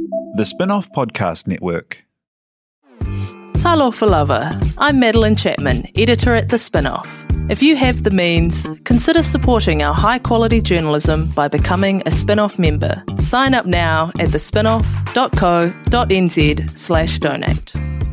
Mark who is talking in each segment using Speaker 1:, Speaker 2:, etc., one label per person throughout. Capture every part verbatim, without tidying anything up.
Speaker 1: The Spin-Off Podcast Network.
Speaker 2: Talofa lava. I'm Madeline Chapman, editor at The Spin-Off. If you have the means, consider supporting our high-quality journalism by becoming a Spin-Off member. Sign up now at thespinoff.co.nz slash donate.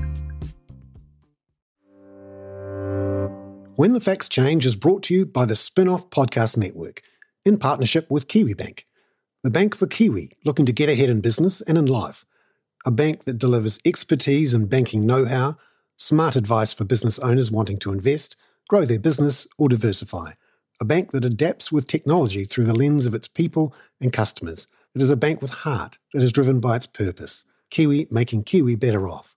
Speaker 3: When the Facts Change is brought to you by the Spin-Off Podcast Network in partnership with Kiwibank, the bank for Kiwi looking to get ahead in business and in life. A bank that delivers expertise in banking know-how, smart advice for business owners wanting to invest, grow their business or diversify. A bank that adapts with technology through the lens of its people and customers. It is a bank with heart that is driven by its purpose. Kiwi making Kiwi better off.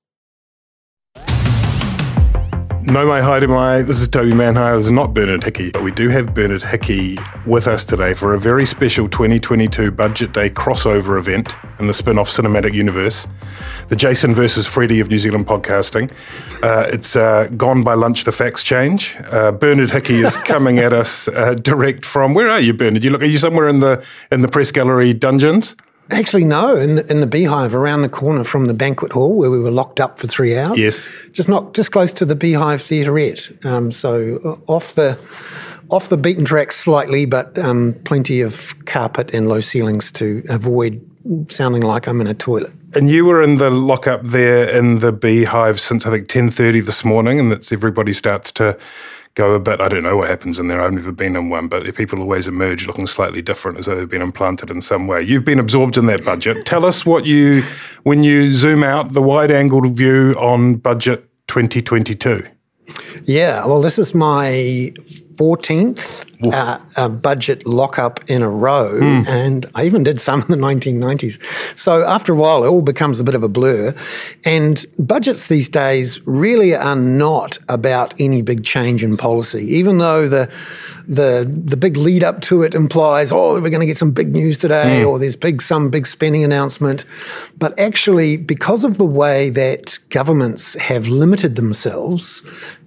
Speaker 4: No mai haere mai, this is Toby Manhire, this is not Bernard Hickey, but we do have Bernard Hickey with us today for a very special twenty twenty-two Budget Day crossover event in the Spin-Off Cinematic Universe, the Jason versus Freddie of New Zealand podcasting. Uh, it's uh, gone by lunch, the facts change. Uh, Bernard Hickey is coming at us uh, direct from, where are you, Bernard? You look, are you somewhere in the in the press gallery dungeons?
Speaker 3: Actually, no, in the, in the Beehive around the corner from the banquet hall where we were locked up for three hours.
Speaker 4: Yes.
Speaker 3: Just not just close to the Beehive Theaterette. Um, so uh, off the off the beaten track slightly, but um, plenty of carpet and low ceilings to avoid sounding like I'm in a toilet.
Speaker 4: And you were in the lockup there in the Beehive since I think ten thirty this morning, and that's everybody starts to go a bit, I don't know what happens in there, I've never been in one, but people always emerge looking slightly different as though they've been implanted in some way. You've been absorbed in that budget. Tell us what you, when you zoom out, the wide-angled view on Budget twenty twenty-two.
Speaker 3: Yeah, well, this is my fourteenth uh, uh, budget lockup in a row, mm. and I even did some in the nineteen nineties. So after a while, it all becomes a bit of a blur. And budgets these days really are not about any big change in policy, even though the the the big lead up to it implies, oh, we're going to get some big news today, mm. or there's big some big spending announcement. But actually, because of the way that governments have limited themselves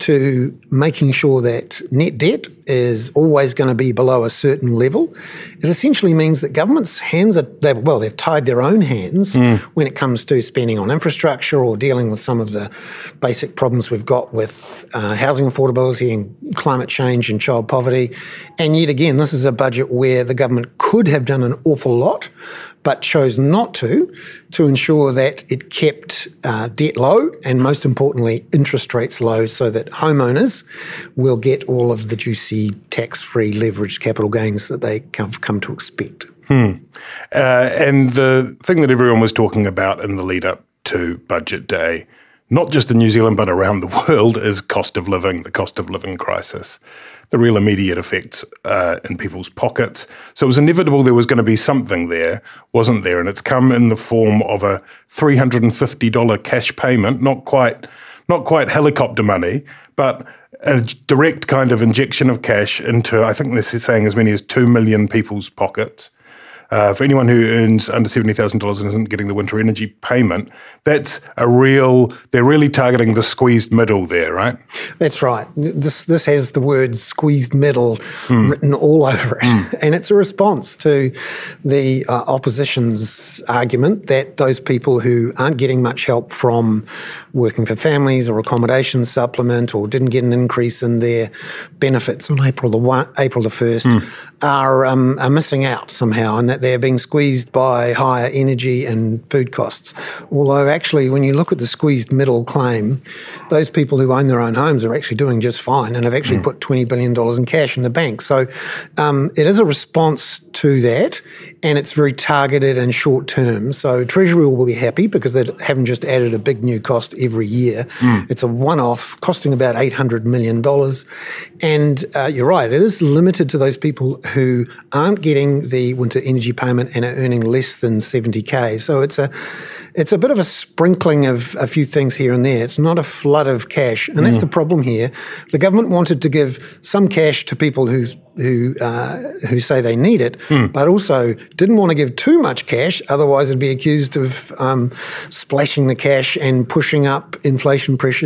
Speaker 3: to making sure that net debt is always going to be below a certain level, it essentially means that governments' hands are, they've, well, they've tied their own hands mm. when it comes to spending on infrastructure or dealing with some of the basic problems we've got with uh, housing affordability and climate change and child poverty. And yet again, this is a budget where the government could have done an awful lot, but chose not to, to ensure that it kept uh, debt low and, most importantly, interest rates low so that homeowners will get all of the juicy tax-free leveraged capital gains that they have come to expect.
Speaker 4: Hmm. Uh, and the thing that everyone was talking about in the lead-up to Budget Day, not just in New Zealand but around the world, is cost of living, the cost of living crisis, the real immediate effects uh, in people's pockets. So it was inevitable there was going to be something there, wasn't there? And it's come in the form of a three hundred fifty dollars cash payment, not quite, not quite helicopter money, but a direct kind of injection of cash into, I think this is saying as many as two million people's pockets. Uh, for anyone who earns under seventy thousand dollars and isn't getting the winter energy payment, that's a real, they're really targeting the squeezed middle there, right?
Speaker 3: That's right. This this has the word squeezed middle mm. written all over it. Mm. And it's a response to the uh, opposition's argument that those people who aren't getting much help from working for families or accommodation supplement or didn't get an increase in their benefits on April the one, April the first mm. are, um, are missing out somehow, and that they're being squeezed by higher energy and food costs. Although actually, when you look at the squeezed middle claim, those people who own their own homes are actually doing just fine and have actually mm. put twenty billion dollars in cash in the bank. So um, it is a response to that, and it's very targeted and short term. So Treasury will be happy because they haven't just added a big new cost every year. Mm. It's a one-off costing about eight hundred million dollars. And uh, you're right, it is limited to those people who aren't getting the winter energy payment and are earning less than seventy K. So it's a it's a bit of a sprinkling of a few things here and there. It's not a flood of cash. And mm. that's the problem here. The government wanted to give some cash to people who who uh, who say they need it, mm. but also didn't want to give too much cash, otherwise it'd be accused of um, splashing the cash and pushing up inflation pressures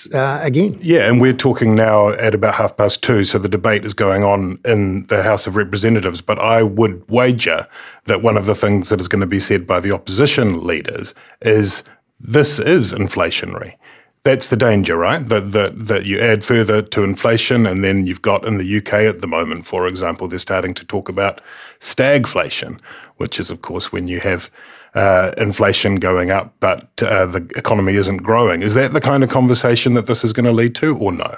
Speaker 3: uh, again.
Speaker 4: Yeah, and we're talking now at about half past two, so the debate is going on in the House of Representatives. But I would wager that one of the things that is going to be said by the opposition leaders is this is inflationary. That's the danger, right? That, that that you add further to inflation, and then you've got in the U K at the moment, for example, they're starting to talk about stagflation, which is, of course, when you have uh, inflation going up, but uh, the economy isn't growing. Is that the kind of conversation that this is going to lead to, or no?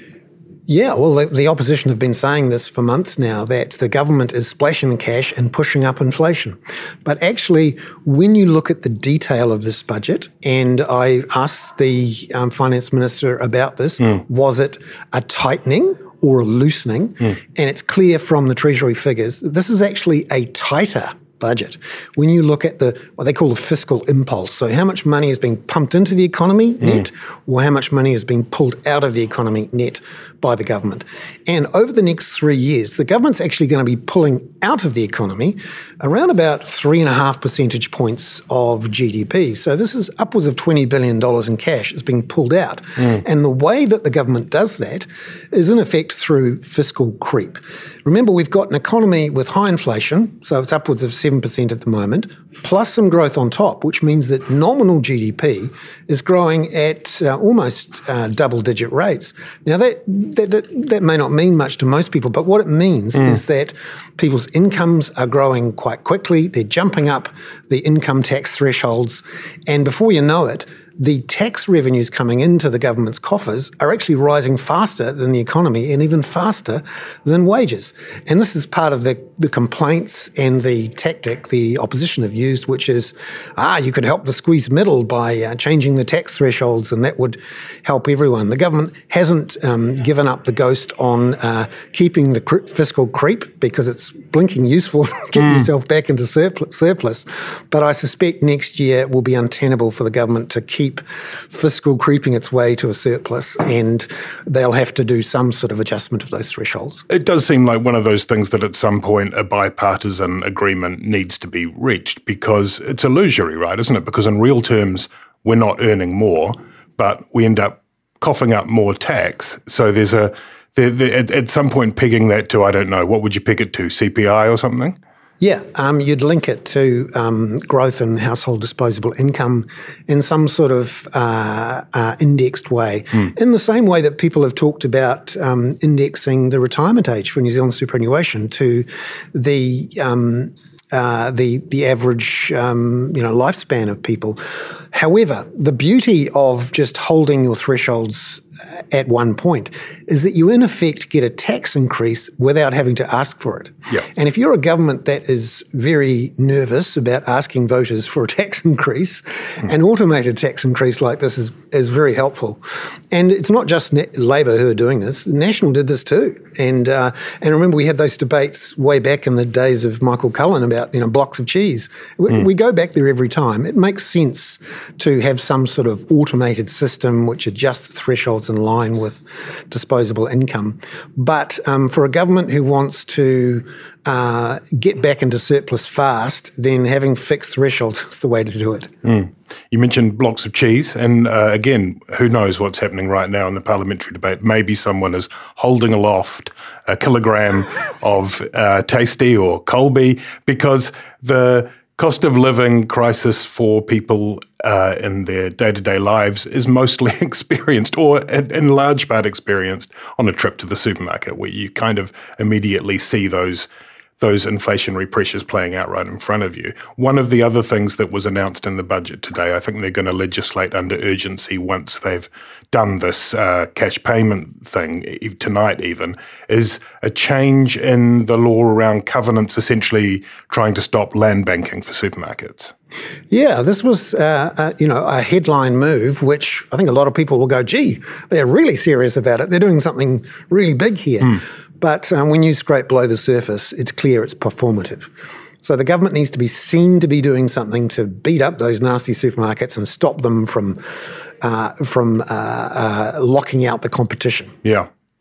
Speaker 3: Yeah, well, the, the opposition have been saying this for months now, that the government is splashing cash and pushing up inflation. But actually, when you look at the detail of this budget, and I asked the um, finance minister about this, mm. was it a tightening or a loosening? Mm. And it's clear from the Treasury figures that this is actually a tighter budget. When you look at the what they call the fiscal impulse, so how much money is being pumped into the economy net, mm. or how much money is being pulled out of the economy net by the government. And over the next three years, the government's actually going to be pulling out of the economy around about three and a half percentage points of G D P. So this is upwards of twenty billion dollars in cash is being pulled out. Mm. And the way that the government does that is in effect through fiscal creep. Remember, we've got an economy with high inflation, so it's upwards of seven percent at the moment, plus some growth on top, which means that nominal G D P is growing at uh, almost uh, double-digit rates. Now, that, that that that may not mean much to most people, but what it means mm. is that people's incomes are growing quite quickly. They're jumping up the income tax thresholds, and before you know it, the tax revenues coming into the government's coffers are actually rising faster than the economy and even faster than wages. And this is part of the, the complaints and the tactic the opposition have used, which is, ah, you could help the squeezed middle by uh, changing the tax thresholds and that would help everyone. The government hasn't um, given up the ghost on uh, keeping the cre- fiscal creep because it's blinking useful to get mm. yourself back into surpl- surplus. But I suspect next year it will be untenable for the government to keep fiscal creeping its way to a surplus, and they'll have to do some sort of adjustment of those thresholds.
Speaker 4: It does seem like one of those things that at some point a bipartisan agreement needs to be reached, because it's illusory, right, isn't it? Because in real terms, we're not earning more, but we end up coughing up more tax. So there's a, there, there, at, at some point pegging that to, I don't know, what would you peg it to, C P I or something?
Speaker 3: Yeah, um, you'd link it to um, growth in household disposable income in some sort of uh, uh, indexed way, mm. in the same way that people have talked about um, indexing the retirement age for New Zealand superannuation to the um, uh, the the average um, you know lifespan of people. However, the beauty of just holding your thresholds at one point is that you in effect get a tax increase without having to ask for it.
Speaker 4: Yeah.
Speaker 3: And if you're a government that is very nervous about asking voters for a tax increase, mm. an automated tax increase like this is, is very helpful. And it's not just Na- Labor who are doing this. National did this too. And uh, and remember we had those debates way back in the days of Michael Cullen about you know blocks of cheese. We, mm. we go back there every time. It makes sense to have some sort of automated system which adjusts thresholds in line with disposable income. But um, for a government who wants to uh, get back into surplus fast, then having fixed thresholds is the way to do it.
Speaker 4: Mm. You mentioned blocks of cheese, and uh, again, who knows what's happening right now in the parliamentary debate. Maybe someone is holding aloft a kilogram of uh, Tasty or Colby, because the cost of living crisis for people uh, in their day-to-day lives is mostly experienced, or in, in large part experienced, on a trip to the supermarket, where you kind of immediately see those those inflationary pressures playing out right in front of you. One of the other things that was announced in the budget today, I think they're going to legislate under urgency once they've done this uh, cash payment thing, tonight even, is a change in the law around covenants, essentially trying to stop land banking for supermarkets.
Speaker 3: Yeah, this was, uh, uh, you know, a headline move, which I think a lot of people will go, gee, they're really serious about it. They're doing something really big here. Mm. But um, when you scrape below the surface, it's clear it's performative. So the government needs to be seen to be doing something to beat up those nasty supermarkets and stop them from uh, from uh, uh, locking out the competition.
Speaker 4: Yeah.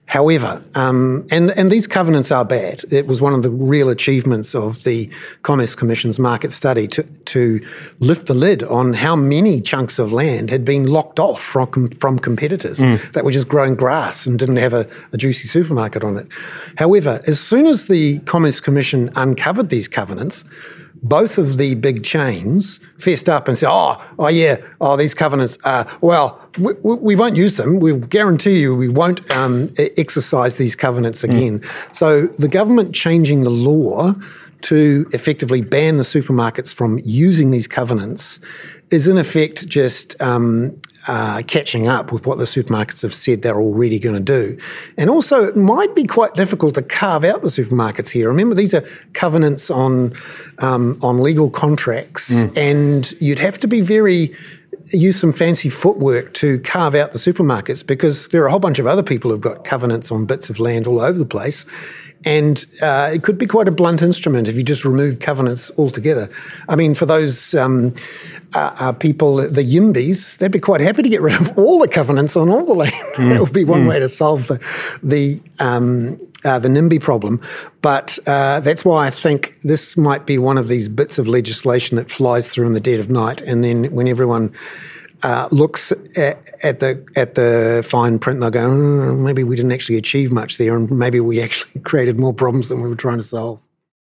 Speaker 3: However, um, and, and these covenants are bad. It was one of the real achievements of the Commerce Commission's market study to, to lift the lid on how many chunks of land had been locked off from, from competitors mm. that were just growing grass and didn't have a, a juicy supermarket on it. However, as soon as the Commerce Commission uncovered these covenants, both of the big chains fessed up and said, oh, oh yeah, oh, these covenants are, well, we, we won't use them. We'll guarantee you we won't um, exercise these covenants again. Mm. So the government changing the law to effectively ban the supermarkets from using these covenants is in effect just um, uh, catching up with what the supermarkets have said they're already going to do. And also it might be quite difficult to carve out the supermarkets here. Remember, these are covenants on um, on legal contracts mm. and you'd have to be very use some fancy footwork to carve out the supermarkets because there are a whole bunch of other people who've got covenants on bits of land all over the place. And uh, it could be quite a blunt instrument if you just remove covenants altogether. I mean, for those um, uh, uh, people, the Yimbys, they'd be quite happy to get rid of all the covenants on all the land. Mm. That would be one mm. way to solve the the, um, uh, the NIMBY problem. But uh, that's why I think this might be one of these bits of legislation that flies through in the dead of night. And then when everyone Uh, looks at, at the at the fine print, they'll go, oh, maybe we didn't actually achieve much there, and maybe we actually created more problems than we were trying to solve.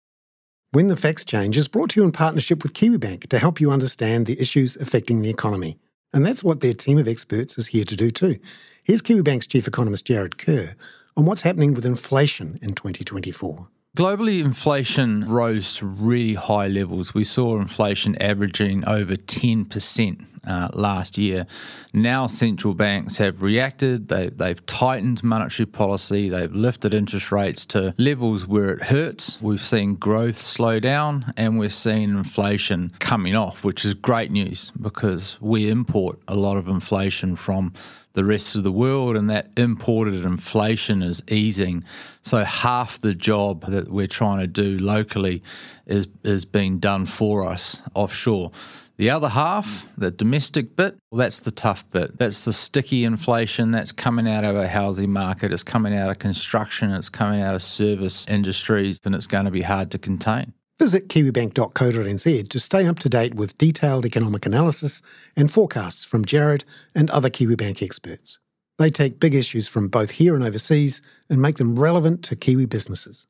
Speaker 3: When the Facts Change is brought to you in partnership with Kiwibank to help you understand the issues affecting the economy. And that's what their team of experts is here to do too. Here's Kiwibank's chief economist Jared Kerr on what's happening with inflation in twenty twenty-four.
Speaker 5: Globally, inflation rose to really high levels. We saw inflation averaging over ten percent uh, last year. Now central banks have reacted. They, they've tightened monetary policy. They've lifted interest rates to levels where it hurts. We've seen growth slow down and we're seeing inflation coming off, which is great news because we import a lot of inflation from the rest of the world, and that imported inflation is easing. So half the job that we're trying to do locally is is being done for us offshore. The other half, the domestic bit, well, that's the tough bit. That's the sticky inflation that's coming out of our housing market. It's coming out of construction. It's coming out of service industries, and it's going to be hard to contain.
Speaker 3: Visit kiwibank dot co dot n z to stay up to date with detailed economic analysis and forecasts from Jared and other Kiwibank experts. They take big issues from both here and overseas and make them relevant to Kiwi businesses.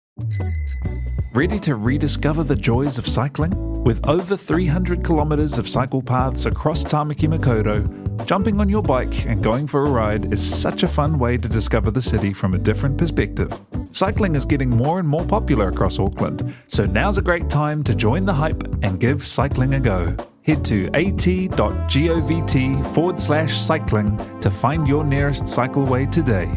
Speaker 1: Ready to rediscover the joys of cycling? With over three hundred kilometres of cycle paths across Tāmaki Makaurau, jumping on your bike and going for a ride is such a fun way to discover the city from a different perspective. Cycling is getting more and more popular across Auckland, so now's a great time to join the hype and give cycling a go. Head to at.govt forward slash cycling to find your nearest cycleway today.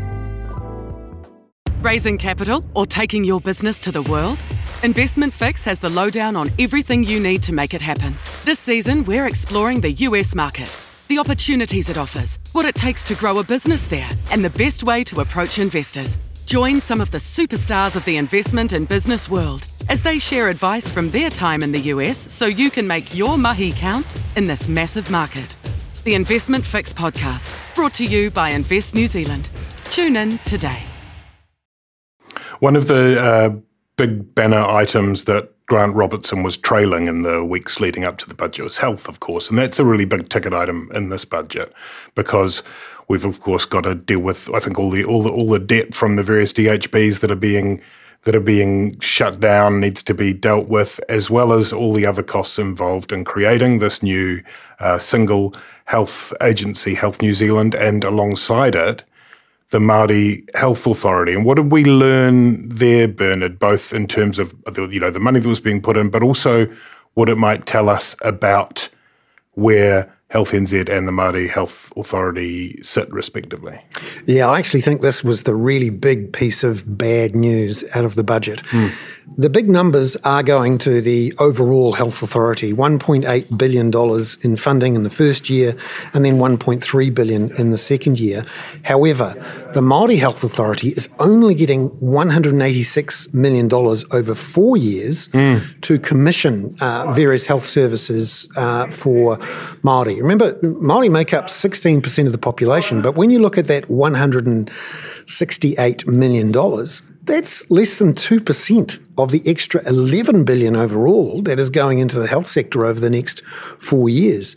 Speaker 6: Raising capital or taking your business to the world? Investment Fix has the lowdown on everything you need to make it happen. This season, we're exploring the U S market, the opportunities it offers, what it takes to grow a business there, and the best way to approach investors. Join some of the superstars of the investment and business world as they share advice from their time in the U S so you can make your mahi count in this massive market. The Investment Fix podcast, brought to you by Invest New Zealand. Tune in today.
Speaker 4: One of the uh, big banner items that Grant Robertson was trailing in the weeks leading up to the budget was health, of course, and that's a really big ticket item in this budget because we've of course got to deal with, I think, all the all the all the debt from the various D H Bs that are being that are being shut down needs to be dealt with, as well as all the other costs involved in creating this new uh, single health agency, Health New Zealand, and alongside it, the Māori Health Authority. And what did we learn there, Bernard, both in terms of, you know, the money that was being put in, but also what it might tell us about where Health N Z and the Māori Health Authority sit respectively?
Speaker 3: Yeah, I actually think this was the really big piece of bad news out of the budget. Mm. The big numbers are going to the overall health authority, one point eight billion dollars in funding in the first year and then one point three billion dollars in the second year. However, the Māori Health Authority is only getting one hundred eighty-six million dollars over four years mm. to commission uh, various health services uh, for Māori. Remember, Māori make up sixteen percent of the population, but when you look at that one hundred sixty-eight million dollars, that's less than two percent of the extra eleven billion dollars overall that is going into the health sector over the next four years.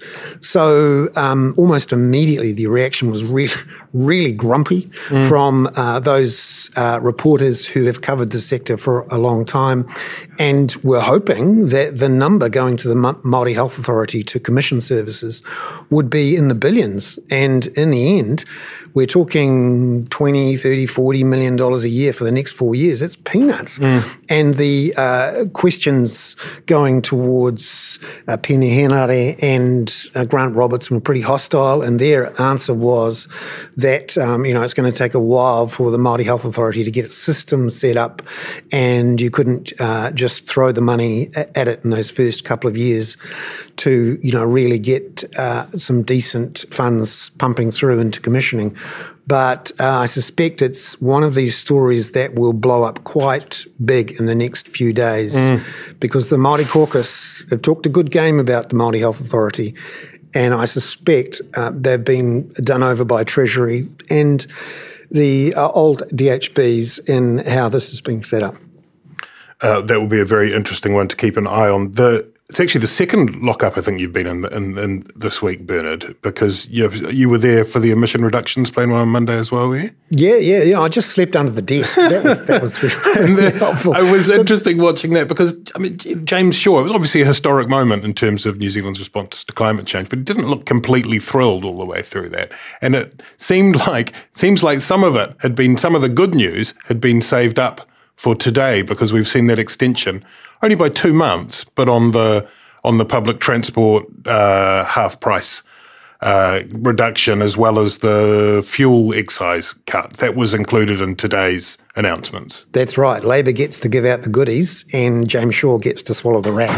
Speaker 3: So um, almost immediately the reaction was really, really grumpy mm. from uh, those uh, reporters who have covered the sector for a long time and were hoping that the number going to the Māori Health Authority to commission services would be in the billions. And in the end, we're talking twenty, thirty, forty million dollars a year for the next four years. That's peanuts. Mm. And the uh, questions going towards uh, Peeni Henare and uh, Grant Robertson were pretty hostile, and their answer was that um, you know it's going to take a while for the Māori Health Authority to get its system set up, and you couldn't uh, just throw the money at it in those first couple of years to you know really get uh, some decent funds pumping through into commissioning. But uh, I suspect it's one of these stories that will blow up quite big in the next few days mm. because the Māori caucus have talked a good game about the Māori Health Authority, and I suspect uh, they've been done over by Treasury and the uh, old D H Bs in how this is being set up.
Speaker 4: Uh, that will be a very interesting one to keep an eye on. The It's actually the second lockup I think you've been in, in, in this week, Bernard, because you you were there for the emission reductions plan on Monday as well, were you?
Speaker 3: Yeah, yeah, yeah. I just slept under the desk. That was that was really
Speaker 4: the,
Speaker 3: helpful.
Speaker 4: It was interesting watching that because I mean James Shaw. It was obviously a historic moment in terms of New Zealand's response to climate change, but he didn't look completely thrilled all the way through that. And it seemed like seems like some of it had been some of the good news had been saved up for today because we've seen that extension only by two months, but on the on the public transport uh, half price uh, reduction as well as the fuel excise cut. That was included in today's announcements.
Speaker 3: That's right. Labor gets to give out the goodies and James Shaw gets to swallow the rat.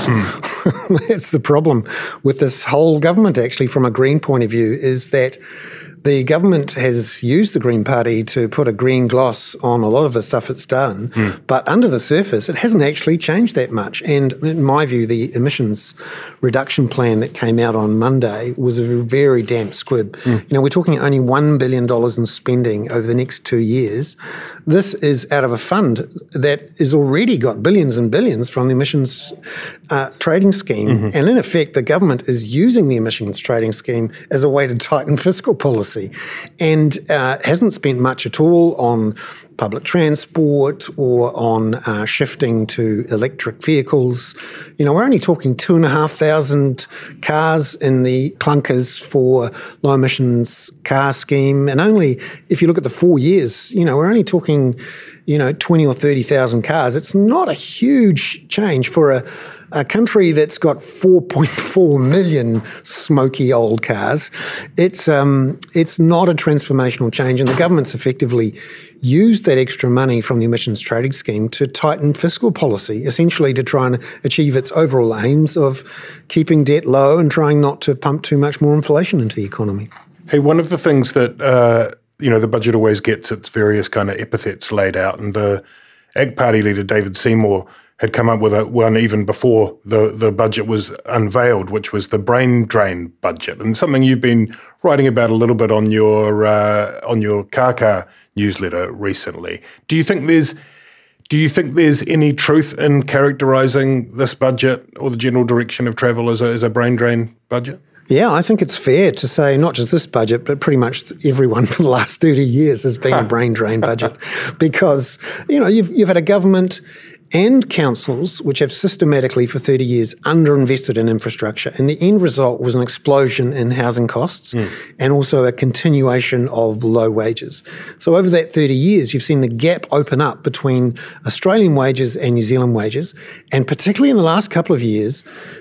Speaker 3: Mm. That's the problem with this whole government, actually, from a Green point of view, is that the government has used the Green Party to put a green gloss on a lot of the stuff it's done, mm. but under the surface, it hasn't actually changed that much. And in my view, the emissions reduction plan that came out on Monday was a very damp squib. Mm. You know, we're talking only one billion dollars in spending over the next two years. This is out of a fund that has already got billions and billions from the emissions uh, trading scheme. Mm-hmm. And in effect, the government is using the emissions trading scheme as a way to tighten fiscal policy and uh, hasn't spent much at all on public transport or on uh, shifting to electric vehicles. You know, we're only talking two and a half thousand cars in the clunkers for low emissions car scheme. And only, if you look at the four years, you know, we're only talking, you know, twenty or thirty thousand cars. It's not a huge change for a A country that's got four point four million smoky old cars. It's um, it's not a transformational change, and the government's effectively used that extra money from the emissions trading scheme to tighten fiscal policy, essentially to try and achieve its overall aims of keeping debt low and trying not to pump too much more inflation into the economy.
Speaker 4: Hey, one of the things that, uh, you know, the budget always gets its various kind of epithets laid out, and the Ag Party leader David Seymour had come up with a, one even before the, the budget was unveiled, which was the brain drain budget, and something you've been writing about a little bit on your uh, on your Kaka newsletter recently. Do you think there's do you think there's any truth in characterising this budget or the general direction of travel as a, as a brain drain budget?
Speaker 3: Yeah, I think it's fair to say not just this budget, but pretty much everyone for the last thirty years has been a brain drain budget, because you know you've you've had a government and councils which have systematically for thirty years underinvested in infrastructure. And the end result was an explosion in housing costs mm. and also a continuation of low wages. So over that thirty years, you've seen the gap open up between Australian wages and New Zealand wages. And particularly in the last couple of years,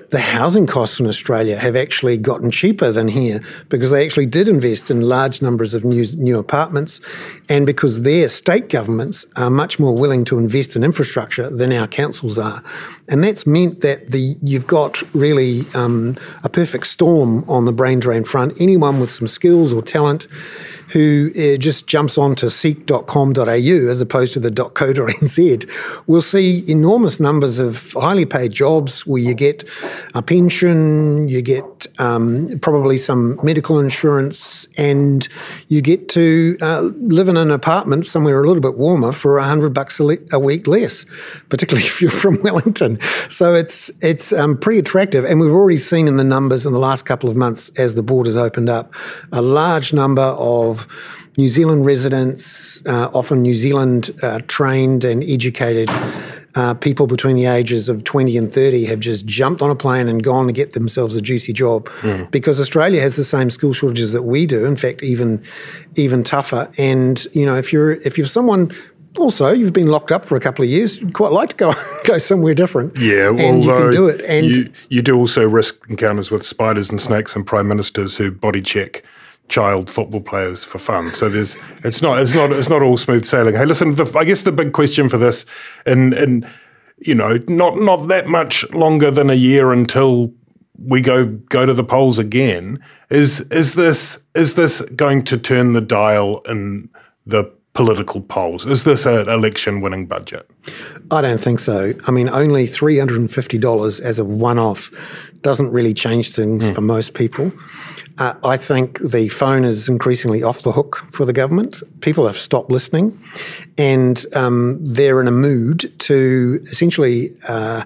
Speaker 3: the housing costs in Australia have actually gotten cheaper than here because they actually did invest in large numbers of new, new apartments, and because their state governments are much more willing to invest in infrastructure than our councils are. And that's meant that the you've got really um, a perfect storm on the brain drain front. Anyone with some skills or talent who uh, just jumps onto seek dot com dot a u as opposed to the .co dot n z will see enormous numbers of highly paid jobs where you get a pension, you get um, probably some medical insurance, and you get to uh, live in an apartment somewhere a little bit warmer for a hundred bucks a, le- a week less, particularly if you're from Wellington. So it's it's um, pretty attractive, and we've already seen in the numbers in the last couple of months as the borders opened up, a large number of New Zealand residents, uh, often New Zealand uh, trained and educated uh, people between the ages of twenty and thirty have just jumped on a plane and gone to get themselves a juicy job mm. because Australia has the same skill shortages that we do. In fact, even even tougher. And you know, if you're if you're someone. Also, you've been locked up for a couple of years. You'd quite like to go go somewhere different.
Speaker 4: Yeah, well,
Speaker 3: and you can do it. And
Speaker 4: you, you do also risk encounters with spiders and snakes and prime ministers who body check child football players for fun. So there's it's not it's not it's not all smooth sailing. Hey, listen, the, I guess the big question for this, and and you know, not not that much longer than a year until we go go to the polls again. Is is this is this going to turn the dial in the political polls? Is this an election-winning budget?
Speaker 3: I don't think so. I mean, only three hundred fifty dollars as a one-off doesn't really change things mm. for most people. Uh, I think the phone is increasingly off the hook for the government. People have stopped listening, and um, they're in a mood to essentially uh,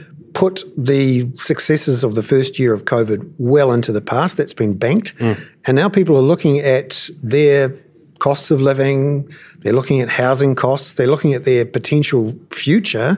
Speaker 3: put the successes of the first year of COVID well into the past. That's been banked. Mm. And now people are looking at their costs of living, they're looking at housing costs, they're looking at their potential future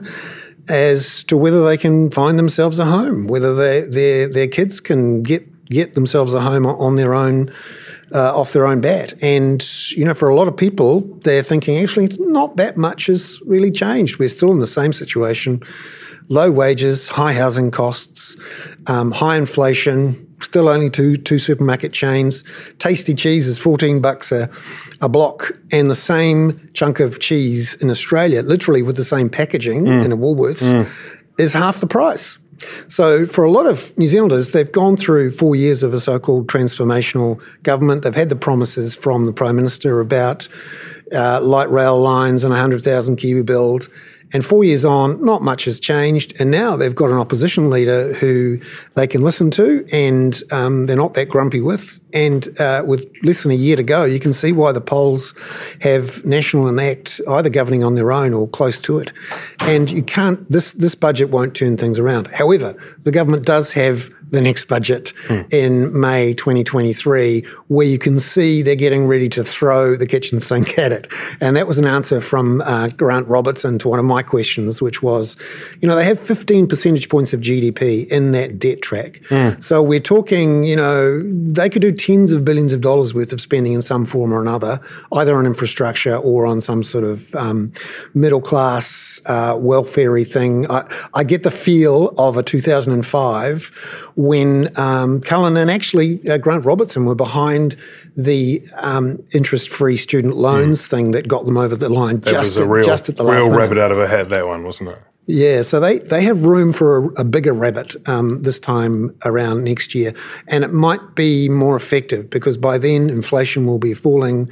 Speaker 3: as to whether they can find themselves a home, whether they, their their kids can get get themselves a home on their own, uh, off their own bat. And, you know, for a lot of people, they're thinking, actually, not that much has really changed. We're still in the same situation. Low wages, high housing costs, um, high inflation, still only two two supermarket chains. Tasty cheese is fourteen bucks a, a block, and the same chunk of cheese in Australia, literally with the same packaging mm. in a Woolworths, mm. is half the price. So for a lot of New Zealanders, they've gone through four years of a so-called transformational government. They've had the promises from the Prime Minister about uh, light rail lines and one hundred thousand Kiwi build. And four years on, not much has changed. And now they've got an opposition leader who they can listen to, and um, they're not that grumpy with. And uh, with less than a year to go, you can see why the polls have National and ACT either governing on their own or close to it. And you can't, this, this budget won't turn things around. However, the government does have the next budget hmm. in May twenty twenty-three, where you can see they're getting ready to throw the kitchen sink at it. And that was an answer from uh, Grant Robertson to one of my questions, which was, you know, they have fifteen percentage points of G D P in that debt track. Hmm. So we're talking, you know, they could do tens of billions of dollars worth of spending in some form or another, either on infrastructure or on some sort of um, middle-class uh, welfare-y thing. I, I get the feel of a two thousand five when um, Cullen and actually uh, Grant Robertson were behind the um, interest-free student loans mm. thing that got them over the line
Speaker 4: that
Speaker 3: just,
Speaker 4: was a
Speaker 3: at,
Speaker 4: real,
Speaker 3: just at the last
Speaker 4: real
Speaker 3: minute.
Speaker 4: Rabbit out of a hat, that one, wasn't it?
Speaker 3: Yeah, so they, they have room for a, a bigger rabbit um, this time around next year. And it might be more effective because by then inflation will be falling,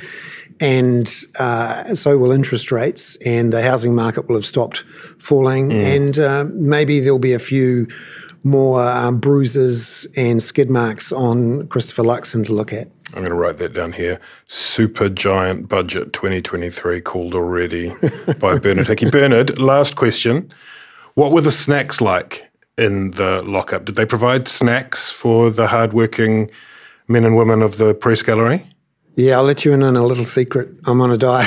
Speaker 3: and uh, so will interest rates, and the housing market will have stopped falling. Mm. And uh, maybe there'll be a few more um, bruises and skid marks on Christopher Luxon to look at.
Speaker 4: I'm going to write that down here. Super Giant Budget twenty twenty-three called already by Bernard Hickey. Bernard, last question. What were the snacks like in the lockup? Did they provide snacks for the hardworking men and women of the press gallery?
Speaker 3: Yeah, I'll let you in on a little secret. I'm on a diet.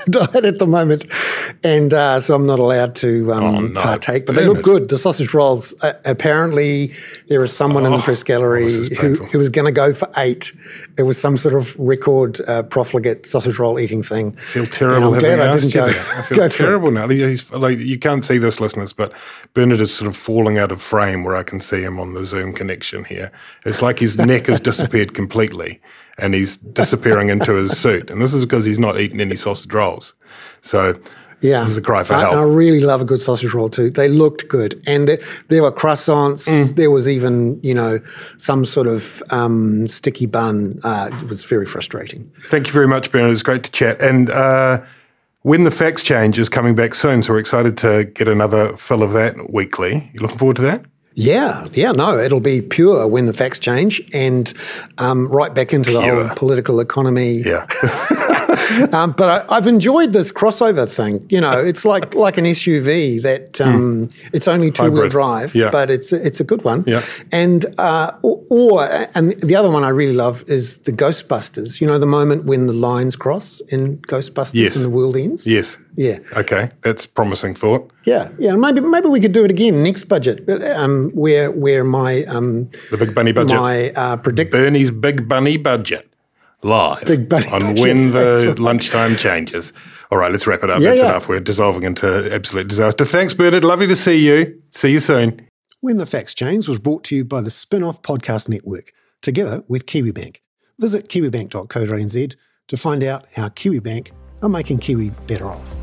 Speaker 3: diet at the moment, and uh, so I'm not allowed to um,
Speaker 4: Oh, no.
Speaker 3: partake. But they look good. The sausage rolls. Uh, apparently, there is someone in the
Speaker 4: Oh,
Speaker 3: press gallery
Speaker 4: oh, this is
Speaker 3: who,
Speaker 4: painful.
Speaker 3: who was going to go for eight. It was some sort of record uh, profligate sausage roll eating thing.
Speaker 4: I feel terrible
Speaker 3: And I'm
Speaker 4: having
Speaker 3: glad I
Speaker 4: asked
Speaker 3: didn't
Speaker 4: you
Speaker 3: go,
Speaker 4: that. I feel
Speaker 3: go for it.
Speaker 4: terrible now. He's, like, you can't see this, listeners, but Bernard is sort of falling out of frame where I can see him on the Zoom connection here. It's like his neck has disappeared completely and he's disappearing into his suit. And this is because he's not eaten any sausage rolls. So
Speaker 3: Yeah,
Speaker 4: this is a cry for
Speaker 3: I,
Speaker 4: help.
Speaker 3: I really love a good sausage roll too. They looked good, and there, there were croissants.
Speaker 4: Mm.
Speaker 3: There was even, you know, some sort of um, sticky bun. Uh, it was very frustrating.
Speaker 4: Thank you very much, Bernard. It was great to chat. And uh, When the Facts Change is coming back soon, so we're excited to get another fill of that weekly. You looking forward to that?
Speaker 3: Yeah, yeah, no, it'll be pure when the facts change, and um, right back into the
Speaker 4: Pure.
Speaker 3: whole political economy.
Speaker 4: Yeah.
Speaker 3: Um, but I, I've enjoyed this crossover thing. You know, it's like like an S U V that um, it's only two wheel
Speaker 4: Hybrid.
Speaker 3: drive,
Speaker 4: Yeah.
Speaker 3: but it's it's a good one.
Speaker 4: Yeah.
Speaker 3: And uh, or, or and the other one I really love is the Ghostbusters. You know, the moment when the lines cross in Ghostbusters
Speaker 4: Yes.
Speaker 3: and the world ends.
Speaker 4: Yes.
Speaker 3: Yeah.
Speaker 4: Okay, that's promising thought.
Speaker 3: Yeah, yeah. Maybe maybe we could do it again next budget, um, where where my um,
Speaker 4: The Big Bunny budget.
Speaker 3: my uh, predict.
Speaker 4: Bernie's Big Bunny budget live
Speaker 3: Big Bunny
Speaker 4: on
Speaker 3: budget,
Speaker 4: when
Speaker 3: that's
Speaker 4: the
Speaker 3: right.
Speaker 4: lunchtime changes. All right, let's wrap it up.
Speaker 3: Yeah,
Speaker 4: That's
Speaker 3: yeah.
Speaker 4: enough. We're dissolving into absolute disaster. Thanks, Bernard. Lovely to see you. See you soon.
Speaker 3: When the Facts Change was brought to you by the Spin-Off Podcast Network, together with KiwiBank. Visit kiwibank dot co dot n z to find out how KiwiBank are making Kiwi better off.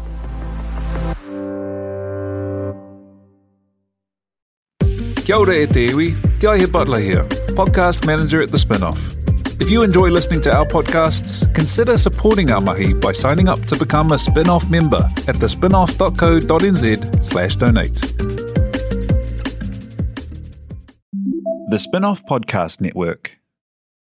Speaker 1: Kia ora e te iwi, Te Aihe Butler here, podcast manager at The Spinoff. If you enjoy listening to our podcasts, consider supporting our mahi by signing up to become a Spinoff member at the spinoff dot co dot n z slash donate. The Spinoff Podcast Network.